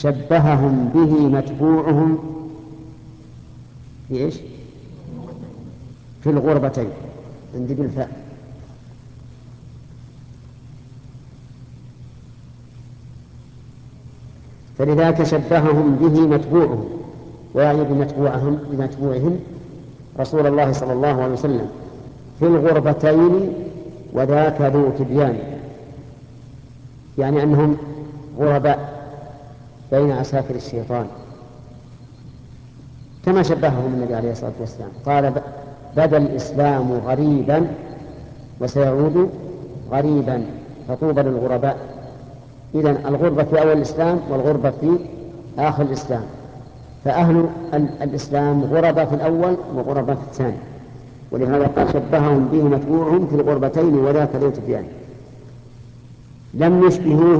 شبههم به متبوعهم في إيش؟ في الغربتين، عندي بالفاء. فلذلك شبههم به متبوعهم، ويعني بمتبوعهم رسول الله صلى الله عليه وسلم في الغربتين وذاك ذو تبيان، يعني أنهم غرباء بين عساكر الشيطان، كما شبههم النبي عليه الصلاة والسلام. قال بدا الإسلام غريبا وسيعود غريبا فطوبى للغرباء. إذن الغربة في أول الإسلام والغربة في آخر الإسلام، فأهل الإسلام غرباء في الأول وغرباء في الثاني، ولهذا قال شبههم به متبوعهم في الغربتين وذاك ذو تبيان. لم يشبهوه